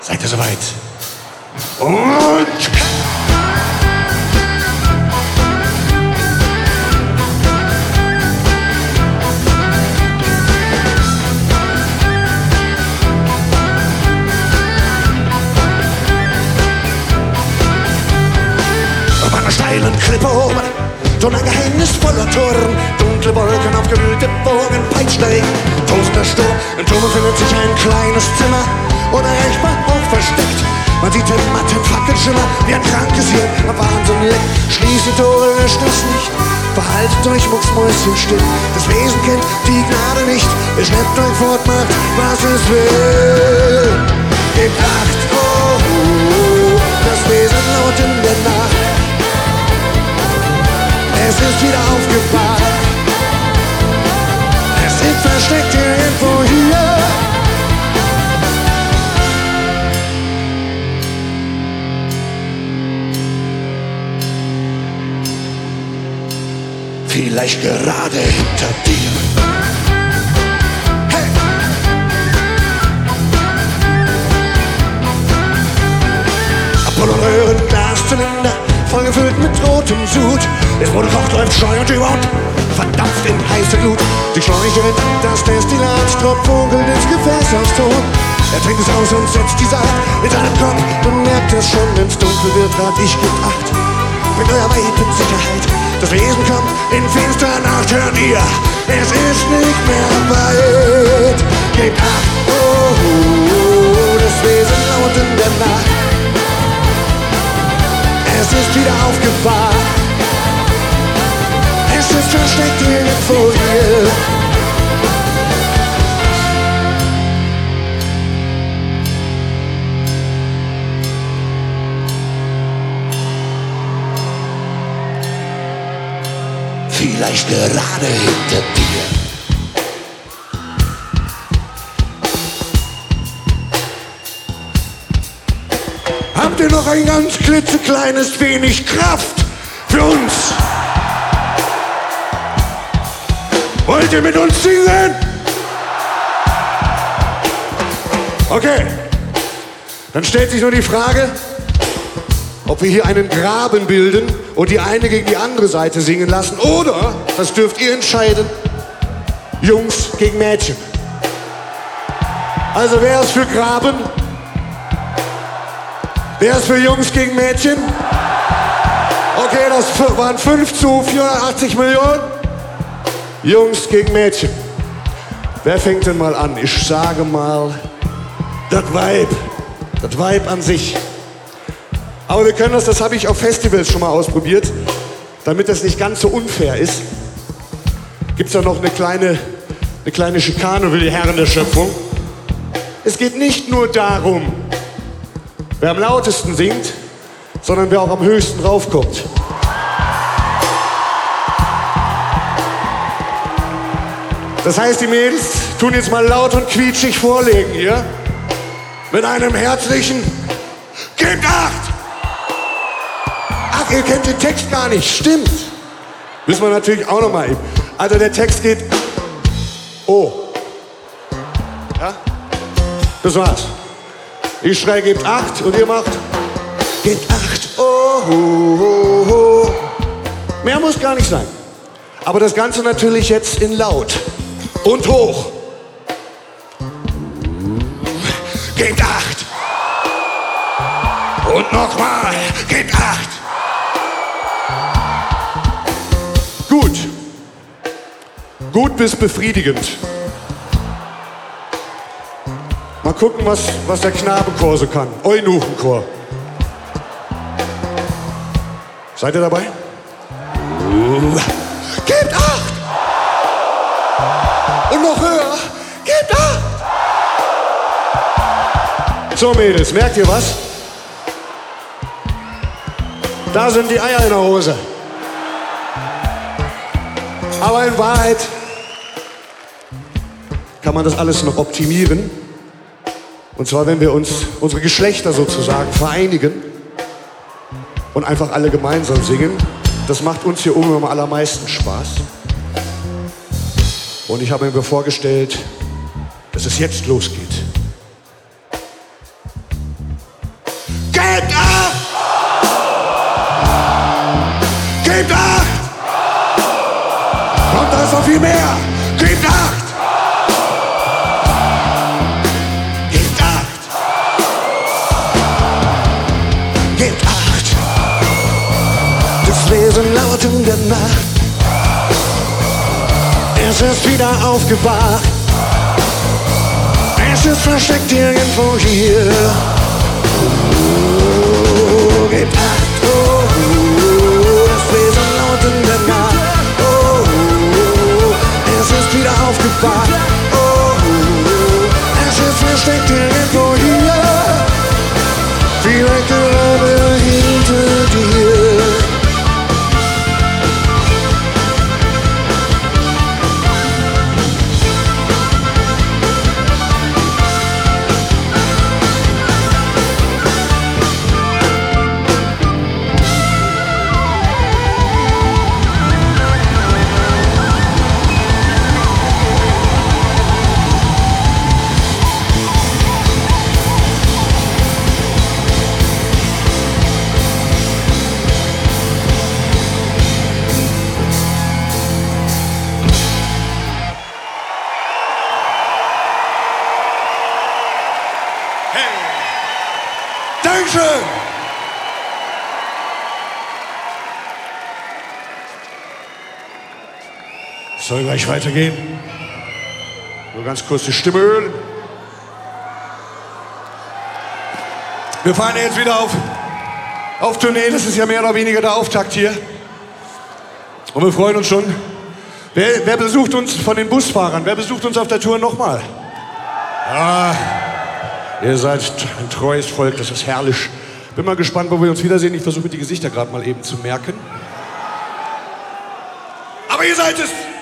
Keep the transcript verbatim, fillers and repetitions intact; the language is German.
Seid ihr soweit? Und... Auf einer steilen Klippe oben, so ein geheimnisvoller Turm, dunkle Wolken auf gewühlte Bogen, Peitschenregen, tosender Sturm. Im Turm befindet sich ein kleines Zimmer, unerreichbar hoch versteckt. Man sieht den matten Fackelschimmer wie ein krankes Hirn am Wahnsinn leckt. Schließt die Tore, löscht es nicht, verhaltet euch mucksmäuschenstill. Das Wesen kennt die Gnade nicht, es schleppt euch fort, macht was es will. Gebt Acht, oh, oh, das Wesen laut in der Nacht. Es ist wieder aufgewacht, es ist versteckt irgendwo hier. Vielleicht gerade hinter dir. Hey! Apollon-Röhren, Glaszylinder, vollgefüllt mit rotem Sud. Es wurde kocht, läuft Scheu und überhaupt verdampft in heiße Glut. Die Schläuche, das Destillat, tropft vogelt ins Gefäß aus Ton. Er trinkt es aus und setzt die Saat in seinem Kopf. Und merkt es schon, wenn's dunkel wird, rat ich gebt Acht. Mit euer Weib in Sicherheit. Das Wesen kommt in finsterer Nacht, hört ihr, es ist nicht mehr weit. Gebt Acht, oh, oh, oh, das Wesen laut in der Nacht. Es ist wieder aufgewacht, es ist versteckt irgendwo hier. Vielleicht gerade hinter dir. Habt ihr noch ein ganz klitzekleines wenig Kraft für uns? Wollt ihr mit uns singen? Okay, dann stellt sich nur die Frage, ob wir hier einen Graben bilden und die eine gegen die andere Seite singen lassen oder, das dürft ihr entscheiden, Jungs gegen Mädchen. Also wer ist für Graben? Wer ist für Jungs gegen Mädchen? Okay, das waren fünf zu vierhundertachtzig Millionen. Jungs gegen Mädchen. Wer fängt denn mal an? Ich sage mal, das Weib. Das Weib an sich. Aber wir können das, das habe ich auf Festivals schon mal ausprobiert, damit das nicht ganz so unfair ist. Gibt es da noch eine kleine, eine kleine Schikane für die Herren der Schöpfung. Es geht nicht nur darum, wer am lautesten singt, sondern wer auch am höchsten raufkommt. Das heißt, die Mädels tun jetzt mal laut und quietschig vorlegen hier. Mit einem herzlichen Gebt Acht! Ach, ihr kennt den Text gar nicht, stimmt. Müssen wir natürlich auch noch mal eben. Also der Text geht Oh. Ja? Das war's. Ich schreie Gebt Acht und ihr macht Gebt Acht, oh, oh, oh, oh. Mehr muss gar nicht sein. Aber das Ganze natürlich jetzt in laut und hoch. Gebt Acht. Und nochmal, gebt Acht. Gut. Gut bis befriedigend. Mal gucken, was, was der Knabenchor so kann. Eunuchenchor. Seid ihr dabei? Uh. Gebt Acht! Und noch höher. Gebt Acht! So Mädels, merkt ihr was? Da sind die Eier in der Hose. Aber in Wahrheit kann man das alles noch optimieren. Und zwar, wenn wir uns unsere Geschlechter sozusagen vereinigen und einfach alle gemeinsam singen. Das macht uns hier oben am allermeisten Spaß. Und ich habe mir vorgestellt, dass es jetzt losgeht. Gebt acht! Gebt acht! Kommt, da ist noch viel mehr! Gebt acht! Gebt acht! Gebt acht! Das Wesen laut in der Nacht. Es ist wieder aufgewacht. Es ist versteckt irgendwo hier. Oh, gebt acht, oh, oh, das Wesen laut in der Nacht. Oh, oh, es ist wieder aufgewacht. Oh, oh, es ist versteckt irgendwo hier. Vielleicht gerade hinter dir. Dankeschön! Es soll gleich weitergehen. Nur ganz kurz die Stimme ölen. Wir fahren jetzt wieder auf, auf Tournee. Das ist ja mehr oder weniger der Auftakt hier. Und wir freuen uns schon. Wer, wer besucht uns von den Busfahrern? Wer besucht uns auf der Tour nochmal? Ah. Ihr seid ein treues Volk, das ist herrlich. Bin mal gespannt, wo wir uns wiedersehen. Ich versuche die Gesichter gerade mal eben zu merken. Aber ihr seid es!